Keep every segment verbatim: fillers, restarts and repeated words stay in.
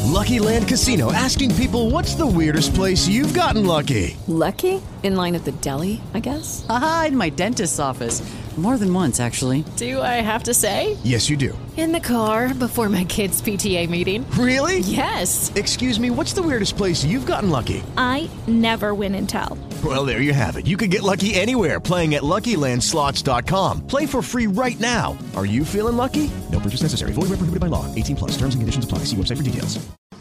Lucky Land Casino, asking people, what's the weirdest place you've gotten lucky? Lucky? In line at the deli, I guess? Aha, in my dentist's office. More than once, actually. Do I have to say? Yes, you do. In the car before my kids' P T A meeting. Really? Yes. Excuse me, what's the weirdest place you've gotten lucky? I never win and tell. Well, there you have it. You can get lucky anywhere, playing at Lucky Land Slots dot com. Play for free right now. Are you feeling lucky? No purchase necessary. Void where prohibited by law. eighteen plus. Terms and conditions apply. See website for details.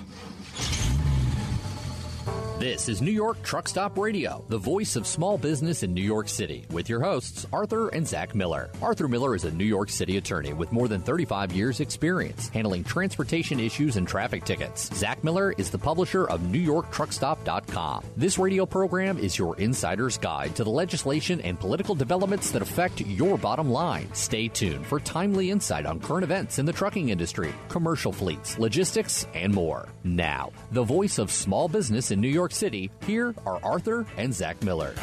This is New York Truck Stop Radio, the voice of small business in New York City, with your hosts, Arthur and Zach Miller. Arthur Miller is a New York City attorney with more than thirty-five years' experience handling transportation issues and traffic tickets. Zach Miller is the publisher of New York Truck Stop dot com. This radio program is your insider's guide to the legislation and political developments that affect your bottom line. Stay tuned for timely insight on current events in the trucking industry, commercial fleets, logistics, and more. Now, the voice of small business in New York City, here are Arthur and Zach Miller.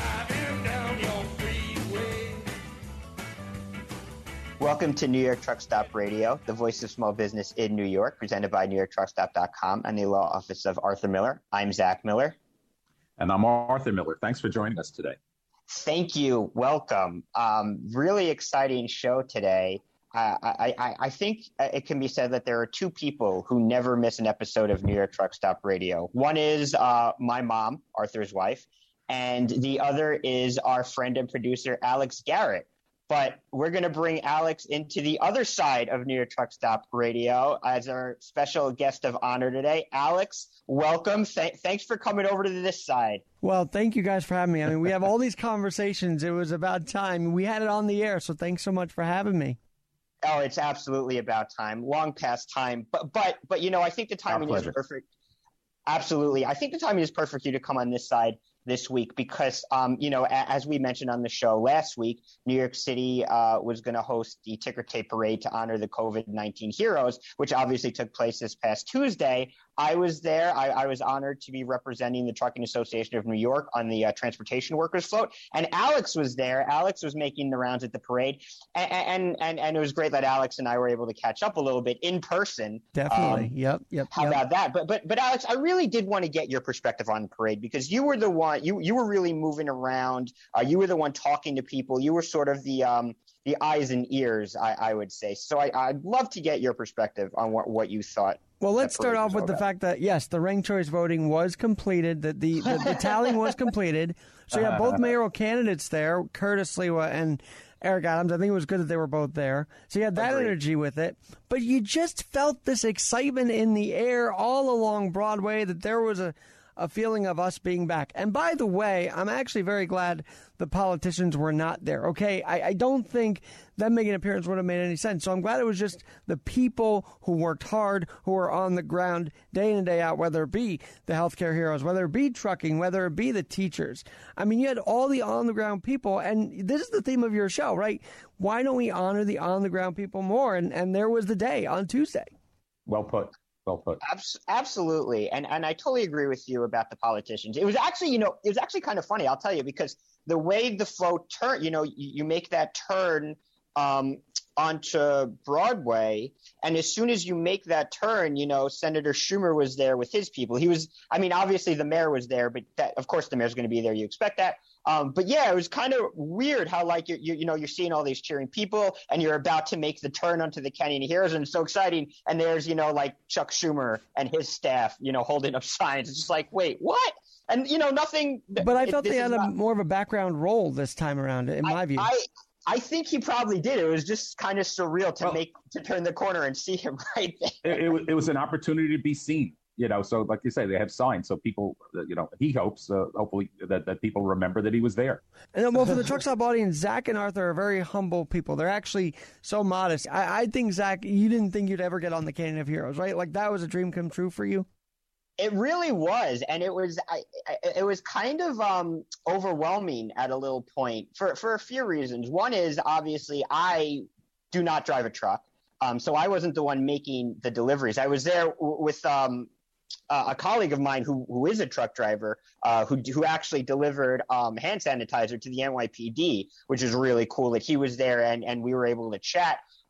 Welcome to New York Truck Stop Radio, the voice of small business in New York, presented by New York Truck Stop dot com and the law office of Arthur Miller. I'm Zach Miller. And I'm Arthur Miller. Thanks for joining us today. Thank you. Welcome. Um, really exciting show today. Uh, I, I, I think it can be said that there are two people who never miss an episode of New York Truck Stop Radio. One is uh, my mom, Arthur's wife, and the other is our friend and producer, Alex Garrett. But we're going to bring Alex into the other side of New York Truck Stop Radio as our special guest of honor today. Alex, welcome. Th- thanks for coming over to this side. Well, thank you guys for having me. I mean, we have all these conversations. It was about time. We had it on the air, so thanks so much for having me. Oh, it's absolutely about time. Long past time. But, but, but you know, I think the timing is perfect. Absolutely. I think the timing is perfect for you to come on this side this week because, um, you know, a- as we mentioned on the show last week, New York City uh, was going to host the ticker tape parade to honor the COVID nineteen heroes, which obviously took place this past Tuesday. I was there. I, I was honored to be representing the Trucking Association of New York on the uh, transportation workers float. And Alex was there. Alex was making the rounds at the parade. And, and, and, and it was great that Alex and I were able to catch up a little bit in person. Definitely. Um, yep. Yep. How yep. about that? But, but, but Alex, I really did want to get your perspective on the parade because you were the one, you, you were really moving around. Uh, you were the one talking to people. You were sort of the, um, the eyes and ears, I, I would say. So I, I'd love to get your perspective on what, what you thought. Well, let's start off with the fact that, yes, the ranked choice voting was completed, that the, the, the tallying was completed. So you have both mayoral candidates there, Curtis Sliwa and Eric Adams. I think it was good that they were both there. So you had that Agreed. energy with it. But you just felt this excitement in the air all along Broadway that there was a, a feeling of us being back. And by the way, I'm actually very glad the politicians were not there. Okay, I, I don't think them making an appearance would have made any sense. So I'm glad it was just the people who worked hard, who were on the ground day in and day out, whether it be the healthcare heroes, whether it be trucking, whether it be the teachers. I mean, you had all the on-the-ground people, and this is the theme of your show, right? Why don't we honor the on-the-ground people more? And, and there was the day on Tuesday. Well put. Well put. Absolutely. And and I totally agree with you about the politicians. It was actually, you know, it was actually kind of funny, I'll tell you, because the way the float turn, you know, you, you make that turn um, onto Broadway. And as soon as you make that turn, you know, Senator Schumer was there with his people. He was, I mean, obviously the mayor was there, but that, of course the mayor's going to be there. You expect that. Um, but yeah, it was kind of weird how like, you, you, you know, you're seeing all these cheering people and you're about to make the turn onto the Canyon Heroes. And it's so exciting. And there's, you know, like Chuck Schumer and his staff, you know, holding up signs. It's just like, wait, what? And, you know, nothing. But I thought it, they had not, a more of a background role this time around, in my I, view. I, I think he probably did. It was just kind of surreal to well, make to turn the corner and see him right there. It, it, it was an opportunity to be seen, you know. So, like you say, they have signs, so people, you know, he hopes, uh, hopefully, that, that people remember that he was there. And well, for the truck stop audience, Zach and Arthur are very humble people. They're actually so modest. I, I think Zach, you didn't think you'd ever get on the Canyon of Heroes, right? Like that was a dream come true for you. It really was, and it was I, I, it was kind of um, overwhelming at a little point for for a few reasons. One is obviously I do not drive a truck, um, so I wasn't the one making the deliveries. I was there w- with um, uh, a colleague of mine who who is a truck driver, uh, who who actually delivered um, hand sanitizer to the N Y P D, which is really cool that he was there and and we were able to chat.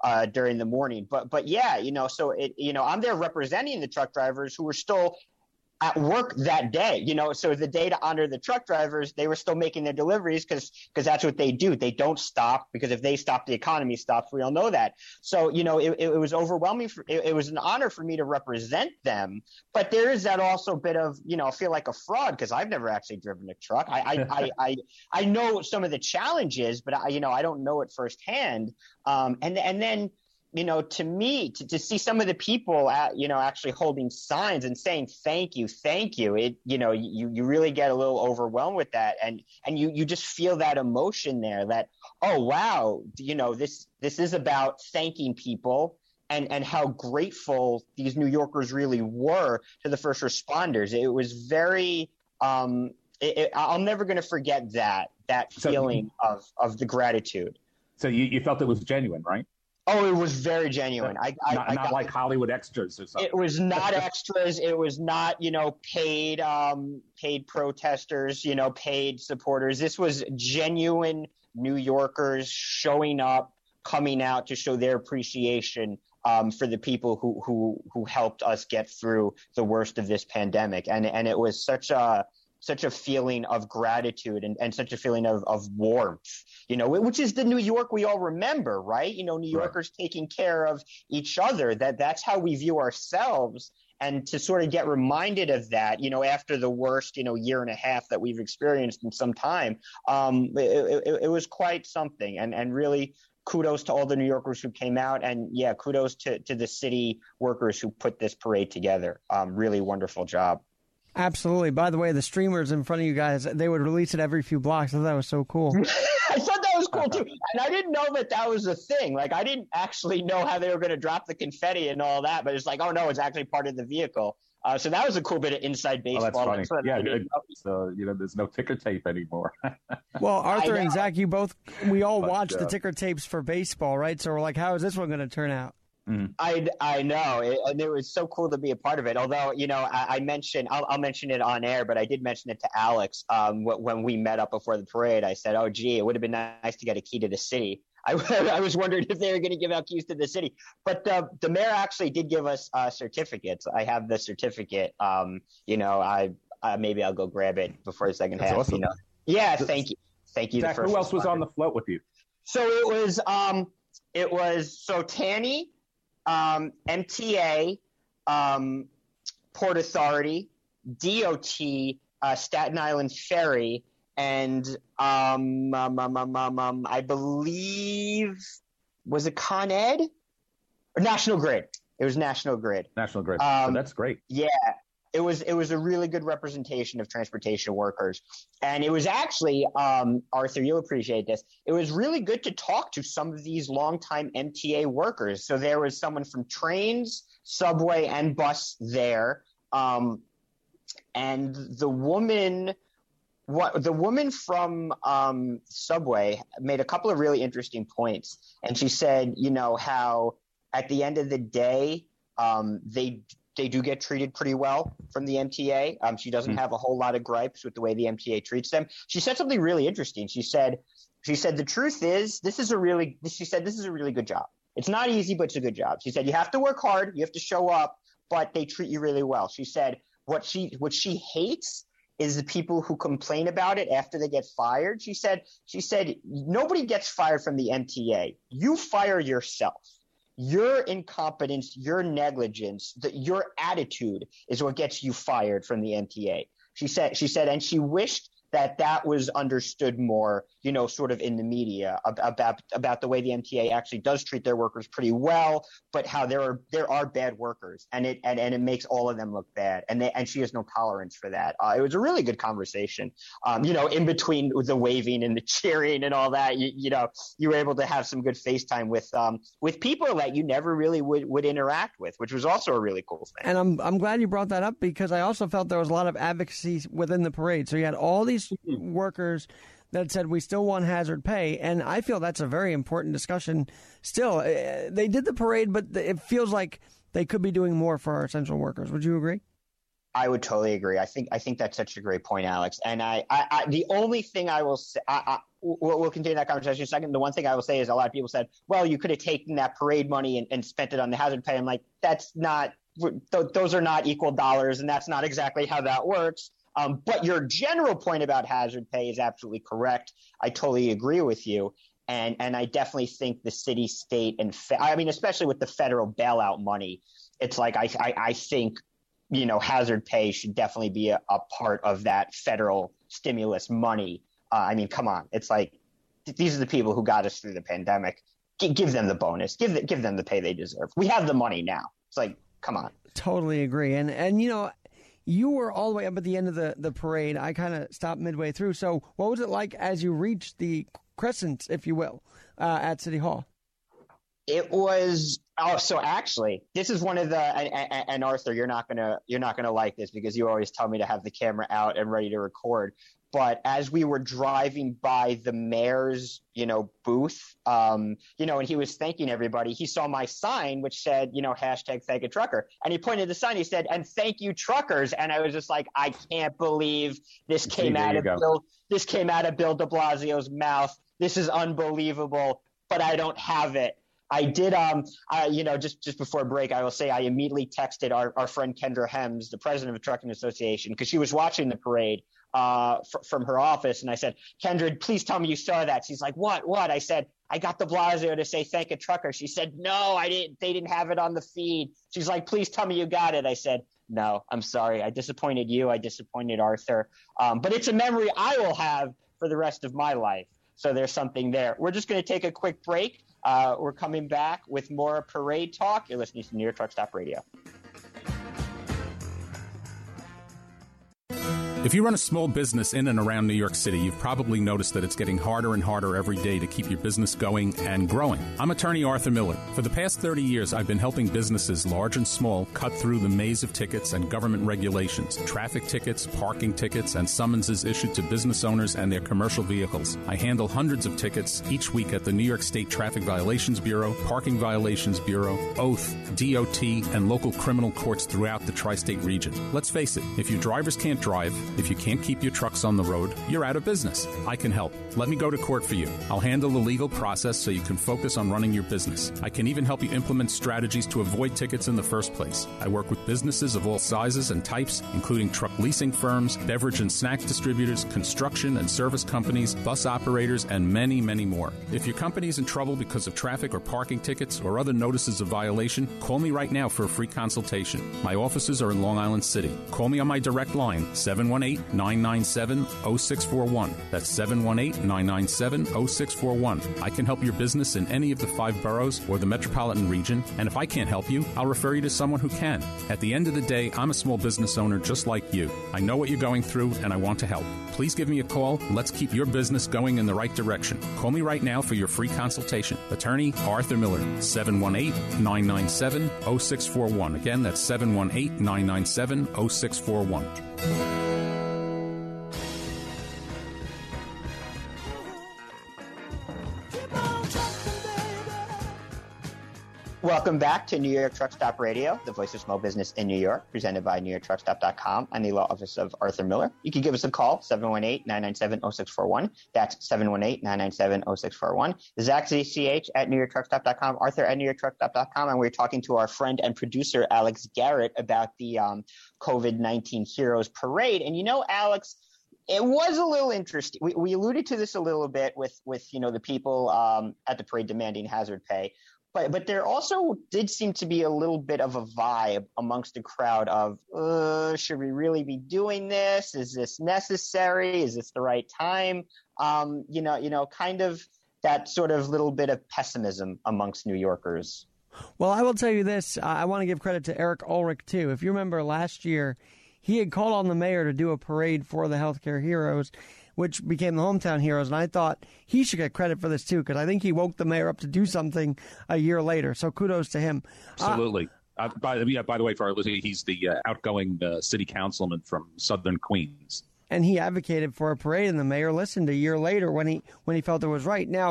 uh, during the morning. But but yeah, you know, so it you know I'm there representing the truck drivers who were still at work that day, you know, so the day to honor the truck drivers, they were still making their deliveries because because that's what they do. They don't stop, because if they stop, the economy stops. We all know that. So, you know, it, it was overwhelming. For, it, it was an honor for me to represent them. But there is that also bit of, you know, I feel like a fraud because I've never actually driven a truck. I I, I, I I know some of the challenges, but I, you know, I don't know it firsthand. Um, and and then. You know, to me, to, to see some of the people, at, you know, actually holding signs and saying thank you, thank you, it, you know, you, you really get a little overwhelmed with that. And and you, you just feel that emotion there that, oh, wow, you know, this this is about thanking people and, and how grateful these New Yorkers really were to the first responders. It was very um, it, it, I'm never going to forget that, that feeling so, of, of the gratitude. So you, you felt it was genuine, right? Oh, it was very genuine. I, I, not I not got, like Hollywood extras or something. It was not extras. It was not, you know, paid, um, paid protesters, you know, paid supporters. This was genuine New Yorkers showing up, coming out to show their appreciation um, for the people who, who who helped us get through the worst of this pandemic. And and it was such a such a feeling of gratitude and, and such a feeling of, of warmth, you know, which is the New York we all remember, right? You know, New Yorkers right. taking care of each other, that that's how we view ourselves. And to sort of get reminded of that, you know, after the worst, you know, year and a half that we've experienced in some time, um, it, it, it was quite something. And, and really kudos to all the New Yorkers who came out. And yeah, kudos to, to the city workers who put this parade together. Um, really wonderful job. Absolutely. By the way, the streamers in front of you guys, they would release it every few blocks. I thought that was so cool. I thought that was cool, too. And I didn't know that that was a thing. Like, I didn't actually know how they were going to drop the confetti and all that. But it's like, oh, no, it's actually part of the vehicle. Uh, so that was a cool bit of inside baseball. Oh, that's funny. Yeah, it, so, you know, there's no ticker tape anymore. Well, Arthur and Zach, you both, we all but, watched uh, the ticker tapes for baseball, right? So we're like, how is this one going to turn out? Mm-hmm. I, I know, it, and it was so cool to be a part of it. Although, you know, I, I mentioned, I'll, I'll mention it on air, but I did mention it to Alex um, when we met up before the parade. I said, oh, gee, it would have been nice to get a key to the city. I, I was wondering if they were going to give out keys to the city. But the, the mayor actually did give us uh, certificates. I have the certificate. Um, you know, I uh, maybe I'll go grab it before the second That's half. Awesome. You know? Yeah, thank you. Thank you. Zach, who else was on the float with you? So it was, um, it was, so Tanny, Um, M T A, um, Port Authority, D O T, uh, Staten Island Ferry, and um, um, um, um, um, um, I believe, was it Con Ed? Or National Grid. It was National Grid. National Grid. Um, so that's great. Yeah. It was it was a really good representation of transportation workers. And it was actually, um, Arthur, you'll appreciate this, it was really good to talk to some of these longtime M T A workers. So there was someone from trains, subway, and bus there. Um, and the woman what the woman from um, Subway made a couple of really interesting points. And she said, you know, how at the end of the day, um, they They do get treated pretty well from the M T A. Um, she doesn't have a whole lot of gripes with the way the M T A treats them. She said something really interesting. She said, she said, the truth is, this is a really, she said, this is a really good job. It's not easy, but it's a good job. She said, you have to work hard. You have to show up, but they treat you really well. She said, what she, what she hates is the people who complain about it after they get fired. She said, she said, nobody gets fired from the M T A. You fire yourself. Your incompetence, your negligence, the, your attitude is what gets you fired from the M T A. She said, she said, and she wished that that was understood more, you know, sort of in the media about about the way the M T A actually does treat their workers pretty well, but how there are there are bad workers, and it and, and it makes all of them look bad, and they, and she has no tolerance for that. Uh, it was a really good conversation, um, you know, in between the waving and the cheering and all that. You, you know, you were able to have some good FaceTime with um with people that you never really would, would interact with, which was also a really cool thing. And I'm I'm glad you brought that up, because I also felt there was a lot of advocacy within the parade. So you had all these workers that said we still want hazard pay, and I feel that's a very important discussion still. Uh, they did the parade, but it feels like they could be doing more for our essential workers. Would you agree? I would totally agree. I think I think that's such a great point, Alex. And I, I, I the only thing I will say, I, we'll, we'll continue that conversation in a second. The one thing I will say is a lot of people said, well, you could have taken that parade money and, and spent it on the hazard pay. I'm like, that's not th- those are not equal dollars, and that's not exactly how that works. Um, but your general point about hazard pay is absolutely correct. I totally agree with you. And and I definitely think the city, state, and fe- I mean, especially with the federal bailout money, it's like I I, I think, you know, hazard pay should definitely be a, a part of that federal stimulus money. Uh, I mean, come on. It's like these are the people who got us through the pandemic. G- give them the bonus. Give the, give them the pay they deserve. We have the money now. It's like, come on. Totally agree. And, and you know, you were all the way up at the end of the, the parade. I kind of stopped midway through. So what was it like as you reached the crescent, if you will, uh, at City Hall? It was oh, so actually, this is one of the and, and, and Arthur, you're not gonna you're not gonna like this because you always tell me to have the camera out and ready to record. But as we were driving by the mayor's, you know, booth, um, you know, and he was thanking everybody, he saw my sign which said, you know, hashtag thank a trucker, and he pointed the sign. He said, "And thank you, truckers." And I was just like, I can't believe this came out of Bill. This came out of Bill de Blasio's mouth. This is unbelievable, but I don't have it. I did, um, I, you know, just, just before break, I will say I immediately texted our, our friend Kendra Hems, the president of the Trucking Association, because she was watching the parade uh, f- from her office. And I said, Kendra, please tell me you saw that. She's like, what, what? I said, I got de Blasio to say thank a trucker. She said, no, I didn't. They didn't have it on the feed. She's like, please tell me you got it. I said, no, I'm sorry. I disappointed you. I disappointed Arthur. Um, but it's a memory I will have for the rest of my life. So there's something there. We're just going to take a quick break. Uh, we're coming back with more parade talk. You're listening to New York Truck Stop Radio. If you run a small business in and around New York City, you've probably noticed that it's getting harder and harder every day to keep your business going and growing. I'm attorney Arthur Miller. For the past thirty years, I've been helping businesses, large and small, cut through the maze of tickets and government regulations, traffic tickets, parking tickets, and summonses issued to business owners and their commercial vehicles. I handle hundreds of tickets each week at the New York State Traffic Violations Bureau, Parking Violations Bureau, Oath, D O T, and local criminal courts throughout the tri-state region. Let's face it, if your drivers can't drive, if you can't keep your trucks on the road, you're out of business. I can help. Let me go to court for you. I'll handle the legal process so you can focus on running your business. I can even help you implement strategies to avoid tickets in the first place. I work with businesses of all sizes and types, including truck leasing firms, beverage and snack distributors, construction and service companies, bus operators, and many, many more. If your company is in trouble because of traffic or parking tickets or other notices of violation, call me right now for a free consultation. My offices are in Long Island City. Call me on my direct line, seven one eight, nine nine seven, zero six four one. That's seven one eight, nine nine seven, zero six four one. I can help your business in any of the five boroughs or the metropolitan region, and if I can't help you, I'll refer you to someone who can. At the end of the day, I'm a small business owner just like you. I know what you're going through, and I want to help. Please give me a call. Let's keep your business going in the right direction. Call me right now for your free consultation. Attorney Arthur Miller, seven one eight, nine nine seven, zero six four one. Again, that's seven one eight, nine nine seven, zero six four one. Welcome back to New York Truck Stop Radio, the voice of small business in New York, presented by New York Truck Stop dot com and the law office of Arthur Miller. You can give us a call, seven one eight, nine nine seven, zero six four one. That's seven one eight, nine nine seven, zero six four one. Zach, Z C H, at New York Truck Stop dot com, Arthur at New York Truck Stop dot com, and we're talking to our friend and producer, Alex Garrett, about the um, COVID nineteen Heroes Parade. And you know, Alex, it was a little interesting. We, we alluded to this a little bit with, with you know, the people um, at the parade demanding hazard pay. But but there also did seem to be a little bit of a vibe amongst the crowd of, uh, should we really be doing this? Is this necessary? Is this the right time? Um, you know, you know, kind of that sort of little bit of pessimism amongst New Yorkers. Well, I will tell you this. I want to give credit to Eric Ulrich, too. If you remember last year, he had called on the mayor to do a parade for the healthcare heroes, which became the Hometown Heroes. And I thought he should get credit for this, too, because I think he woke the mayor up to do something a year later. So kudos to him. Absolutely. Uh, uh, by, yeah, by the way, for our listeners, he's the uh, outgoing uh, city councilman from Southern Queens. And he advocated for a parade, and the mayor listened a year later when he when he felt it was right. Now,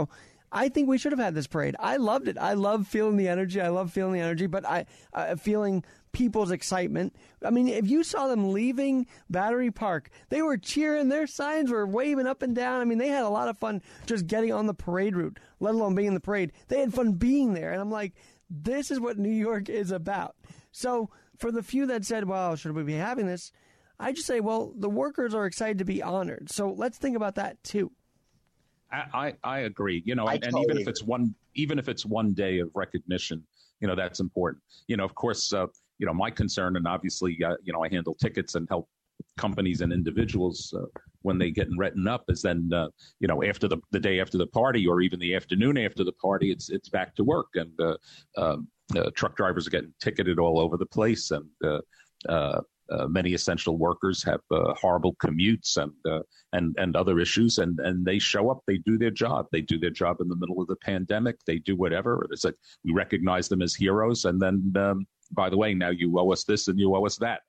I think we should have had this parade. I loved it. I love feeling the energy. I love feeling the energy, but I uh, feeling people's excitement. I mean, if you saw them leaving Battery Park, they were cheering. Their signs were waving up and down. I mean, they had a lot of fun just getting on the parade route, let alone being in the parade. They had fun being there. And I'm like, this is what New York is about. So for the few that said, well, should we be having this? I just say, well, the workers are excited to be honored. So let's think about that, too. I, I, I agree. You know, I and, totally and even agree. if it's one, even if it's one day of recognition, you know, that's important. You know, of course, uh, you know, my concern, and obviously, uh, you know, I handle tickets and help companies and individuals uh, when they get written up is then, uh, you know, after the, the day after the party or even the afternoon after the party, it's it's back to work. And uh, um, uh, truck drivers are getting ticketed all over the place. And uh, uh, uh, many essential workers have uh, horrible commutes and uh, and and other issues. And, and they show up, they do their job. They do their job in the middle of the pandemic. They do whatever. It's like we recognize them as heroes. And then, um, by the way, now you owe us this and you owe us that.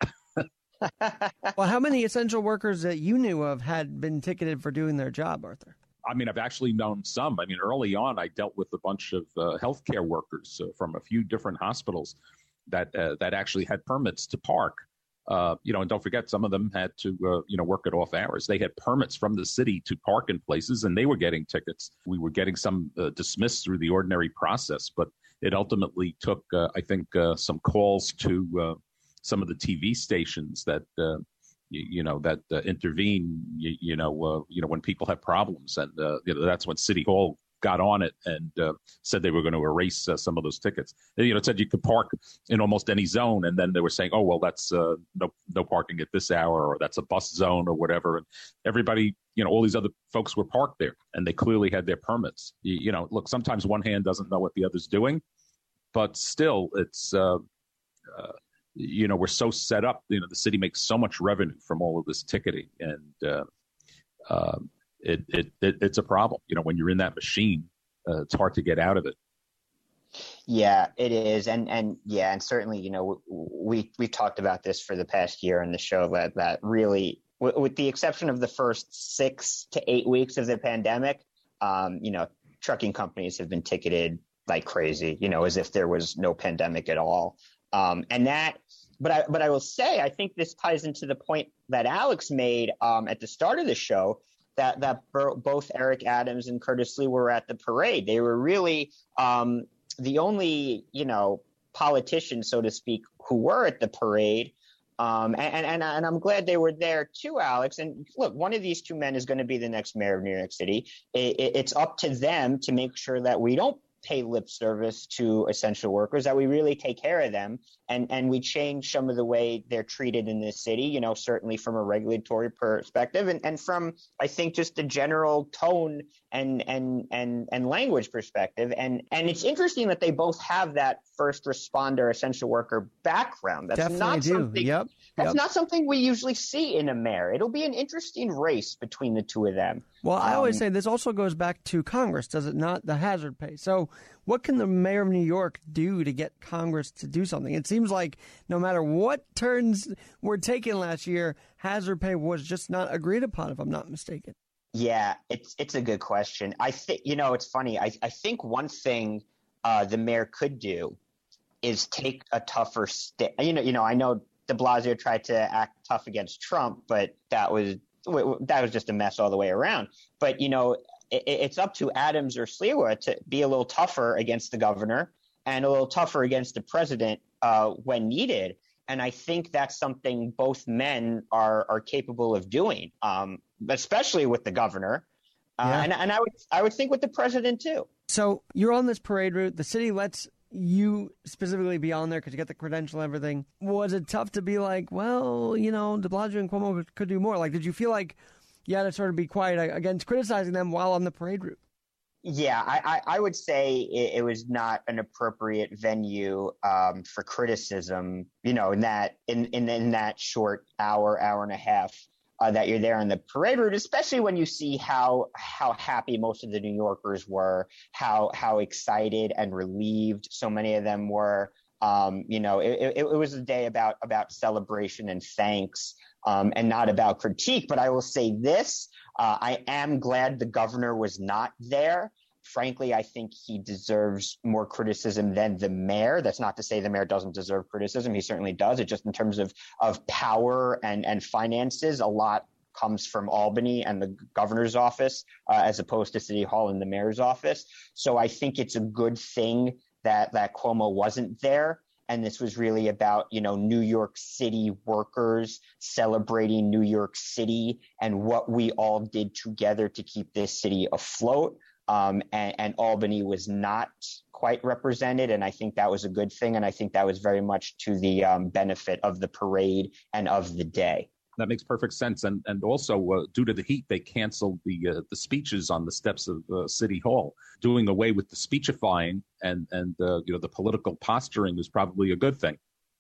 Well, how many essential workers that you knew of had been ticketed for doing their job, Arthur? I mean, I've actually known some. I mean, early on, I dealt with a bunch of uh, healthcare workers uh, from a few different hospitals that uh, that actually had permits to park. Uh, you know, and don't forget, some of them had to, uh, you know, work at off hours. They had permits from the city to park in places, and they were getting tickets. We were getting some uh, dismissed through the ordinary process, but it ultimately took, uh, I think, uh, some calls to uh, some of the T V stations that, uh, you, you know, that uh, intervene. You, you know, uh, you know, when people have problems, and uh, you know, that's when City Hall got on it and uh, said they were going to erase uh, some of those tickets. And, you know, it said you could park in almost any zone, and then they were saying, "Oh, well, that's uh, no no parking at this hour, or that's a bus zone, or whatever." And everybody, you know, all these other folks were parked there, and they clearly had their permits. You, you know, look, sometimes one hand doesn't know what the other's doing, but still, it's uh, uh, you know, we're so set up. You know, the city makes so much revenue from all of this ticketing, and uh, uh, it, it it it's a problem. You know, when you're in that machine, uh, it's hard to get out of it. Yeah, it is, and and yeah, and certainly, you know, we we talked about this for the past year in the show that that really, w- with the exception of the first six to eight weeks of the pandemic, um, you know, trucking companies have been ticketed like crazy, you know, as if there was no pandemic at all. Um, and that, but I, but I will say, I think this ties into the point that Alex made um, at the start of the show, that that ber- both Eric Adams and Curtis Lee were at the parade. They were really um, the only, you know, politicians, so to speak, who were at the parade. Um, and, and, and I'm glad they were there too, Alex. And look, one of these two men is going to be the next mayor of New York City. It, it, it's up to them to make sure that we don't pay lip service to essential workers, that we really take care of them, and and we change some of the way they're treated in this city, you know, certainly from a regulatory perspective, and, and from, I think, just the general tone and and and and language perspective. And and it's interesting that they both have that first responder essential worker background. That's Definitely not do. something Yep. that's Yep. not something we usually see in a mayor. It'll be an interesting race between the two of them. Well, I always Um, say this also goes back to Congress, does it not? The hazard pay. So what can the mayor of New York do to get Congress to do something? It seems like no matter what turns were taken last year, hazard pay was just not agreed upon, if I'm not mistaken. Yeah, it's it's a good question. I think, you know, it's funny. I, I think one thing uh, the mayor could do is take a tougher st- You know, you know, I know de Blasio tried to act tough against Trump, but that was that was just a mess all the way around. But, you know, it, it's up to Adams or Sliwa to be a little tougher against the governor and a little tougher against the president uh, when needed. And I think that's something both men are are capable of doing, um, especially with the governor. Uh, Yeah. and, and I would I would think with the president, too. So you're on this parade route. The city lets you specifically be on there because you get the credential and everything. Was it tough to be like, well, you know, de Blasio and Cuomo could, could do more? Like, did you feel like you had to sort of be quiet against criticizing them while on the parade route? Yeah, I, I, I would say it, it was not an appropriate venue um, for criticism, you know, in that in, in, in that short hour, hour and a half uh, that you're there on the parade route, especially when you see how how happy most of the New Yorkers were, how how excited and relieved so many of them were. Um, you know, it, it, it was a day about about celebration and thanks, um, and not about critique. But I will say this. Uh, I am glad the governor was not there, frankly, I think he deserves more criticism than the mayor. That's not to say the mayor doesn't deserve criticism. He certainly does. It just in terms of, of power and, and finances, a lot comes from Albany and the governor's office, uh, as opposed to City Hall and the mayor's office. So I think it's a good thing that, that Cuomo wasn't there. And this was really about, you know, New York City workers celebrating New York City and what we all did together to keep this city afloat. Um, and, and Albany was not quite represented. And I think that was a good thing. And I think that was very much to the um, benefit of the parade and of the day. That makes perfect sense. And and also, uh, due to the heat, they canceled the uh, the speeches on the steps of uh, City Hall. Doing away with the speechifying and, and uh, you know, the political posturing was probably a good thing.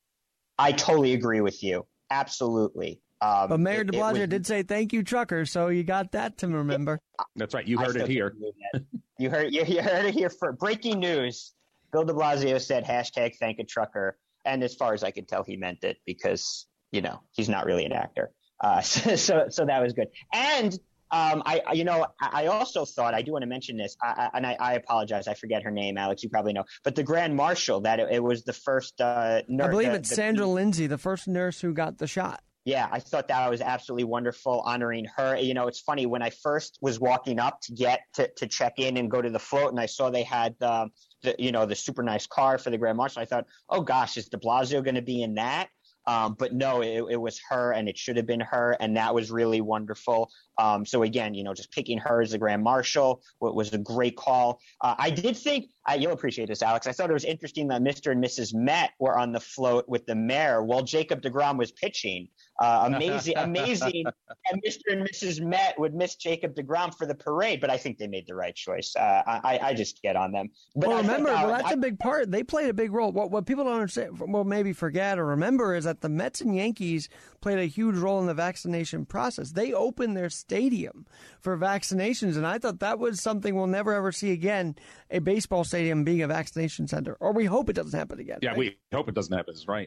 I totally agree with you. Absolutely. Um, but Mayor it, de Blasio was, did say, thank you, truckers. So you got that to remember. That's right. You heard it here. You heard, you, you heard it here for breaking news. Bill de Blasio said, hashtag thank a trucker. And as far as I could tell, he meant it because, you know, he's not really an actor. Uh, so, so, so that was good. And, um, I, you know, I also thought, I do want to mention this, I, I, and I, I apologize. I forget her name, Alex, you probably know, but the Grand Marshal, that it, it was the first, uh, nurse. I believe the, it's the, Sandra Lindsay, the first nurse who got the shot. Yeah, I thought that was absolutely wonderful, honoring her. You know, it's funny, when I first was walking up to get to, to check in and go to the float, and I saw they had, uh, the, you know, the super nice car for the Grand Marshal, I thought, oh gosh, is de Blasio going to be in that? Um, but no, it, it was her, and it should have been her, and that was really wonderful. Um, so again, you know, just picking her as the Grand Marshal was a great call. Uh, I did think, uh, you'll appreciate this, Alex, I thought it was interesting that Mister and Missus Met were on the float with the mayor while Jacob deGrom was pitching. Uh, amazing, amazing. And Mister and Missus Met would miss Jacob deGrom for the parade, but I think they made the right choice. Uh, I, I just get on them. But well, remember, thought, well, that's I, a big part. They played a big role. What, what people don't understand, well, maybe forget or remember, is that the Mets and Yankees played a huge role in the vaccination process. They opened their stadium for vaccinations, and I thought that was something we'll never, ever see again, a baseball stadium being a vaccination center. Or we hope it doesn't happen again. Yeah, right? we hope it doesn't happen. That's right.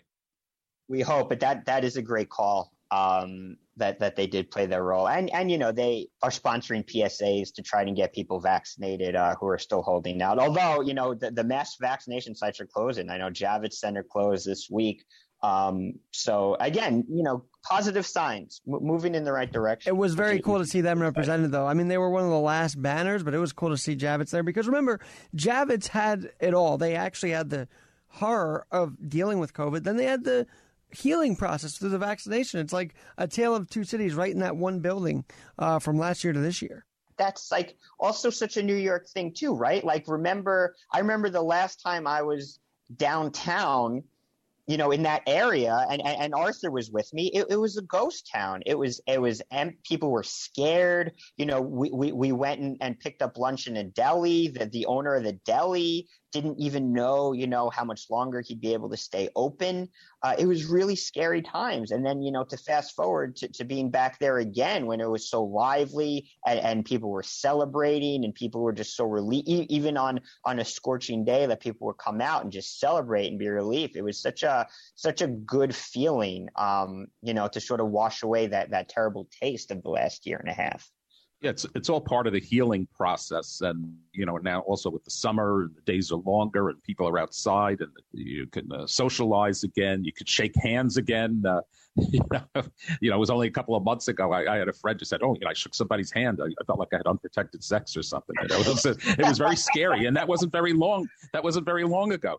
We hope, but that that is a great call, um, that that they did play their role, and and you know they are sponsoring P S As to try and get people vaccinated uh, who are still holding out. Although you know the, the mass vaccination sites are closing. I know Javits Center closed this week. Um, so again, you know, positive signs, m- moving in the right direction. It was very cool to see them represented, though. I mean, they were one of the last banners, but it was cool to see Javits there because remember, Javits had it all. They actually had the horror of dealing with COVID. Then they had the healing process through the vaccination. It's like a tale of two cities right in that one building uh, from last year to this year. That's like also such a New York thing too, right? Like remember, I remember the last time I was downtown, you know, in that area, and, and, and Arthur was with me. It, it was a ghost town. It was, it was, em- people were scared. You know, we, we, we went and, and picked up lunch in a deli. The, the owner of the deli didn't even know, you know, how much longer he'd be able to stay open. Uh, it was really scary times. And then, you know, to fast forward to, to being back there again when it was so lively and, and people were celebrating and people were just so relieved, even on, on a scorching day that people would come out and just celebrate and be relieved. It was such a, such a good feeling, um, you know, to sort of wash away that, that terrible taste of the last year and a half. Yeah, it's it's all part of the healing process, and you know now also with the summer, the days are longer, and people are outside, and you can uh, socialize again. You could shake hands again. Uh, you, know, you know, it was only a couple of months ago. I, I had a friend who said, "Oh, you know, I shook somebody's hand. I, I felt like I had unprotected sex or something." You know, it was, it was very scary, and that wasn't very long. That wasn't very long ago.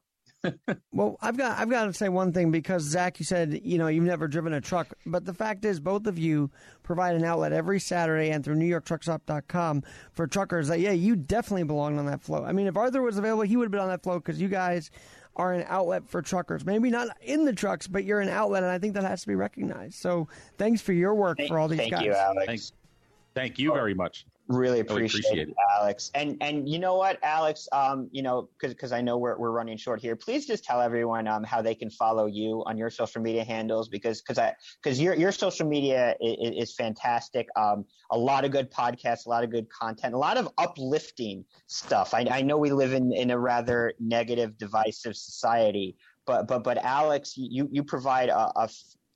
Well, I've got I've got to say one thing because, Zach, you said, you know, you've never driven a truck. But the fact is, both of you provide an outlet every Saturday and through New York Truck Stop dot com for truckers that, yeah, you definitely belong on that float. I mean, if Arthur was available, he would have been on that float because you guys are an outlet for truckers. Maybe not in the trucks, but you're an outlet, and I think that has to be recognized. So thanks for your work Thank, for all these thank guys. Thank you, Alex. Thank, thank you very much. Really appreciate, appreciate it, it, Alex. And and you know what, Alex? Um, you know, because because I know we're we're running short here. Please just tell everyone um how they can follow you on your social media handles because because I because your your social media is, is fantastic. Um, a lot of good podcasts, a lot of good content, a lot of uplifting stuff. I I know we live in in a rather negative, divisive society, but but but Alex, you you provide a, a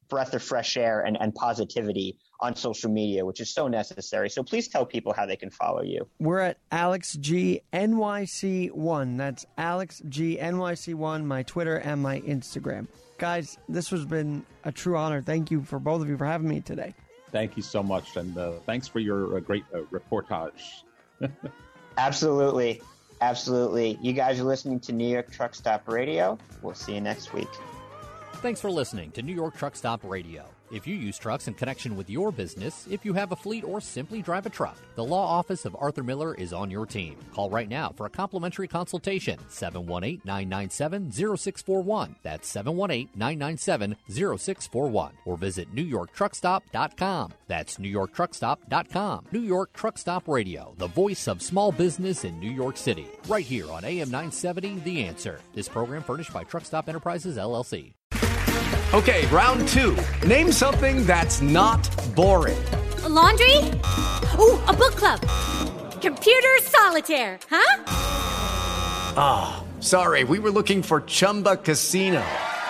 breath of fresh air and, and positivity on social media, which is so necessary. So please tell people how they can follow you. We're at Alex G N Y C one. That's Alex G N Y C one, my Twitter and my Instagram. Guys, this has been a true honor. Thank you for both of you for having me today. Thank you so much. And uh, thanks for your uh, great uh, reportage. Absolutely. Absolutely. You guys are listening to New York Truck Stop Radio. We'll see you next week. Thanks for listening to New York Truck Stop Radio. If you use trucks in connection with your business, if you have a fleet, or simply drive a truck, the law office of Arthur Miller is on your team. Call right now for a complimentary consultation, seven one eight, nine nine seven, zero six four one. That's seven one eight, nine nine seven, zero six four one. Or visit new york truck stop dot com. That's new york truck stop dot com. New York Truck Stop Radio, the voice of small business in New York City. Right here on A M nine seventy, The Answer. This program furnished by Truck Stop Enterprises, L L C. Okay, round two. Name something that's not boring. A laundry? Ooh, a book club. Computer solitaire, huh? Ah, oh, sorry, we were looking for Chumba Casino.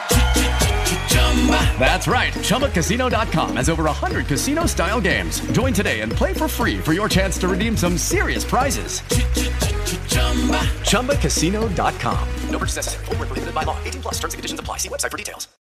That's right, Chumba Casino dot com has over one hundred casino-style games. Join today and play for free for your chance to redeem some serious prizes. Chumba Casino dot com. No purchase necessary. Void where prohibited by law. eighteen plus terms and conditions apply. See website for details.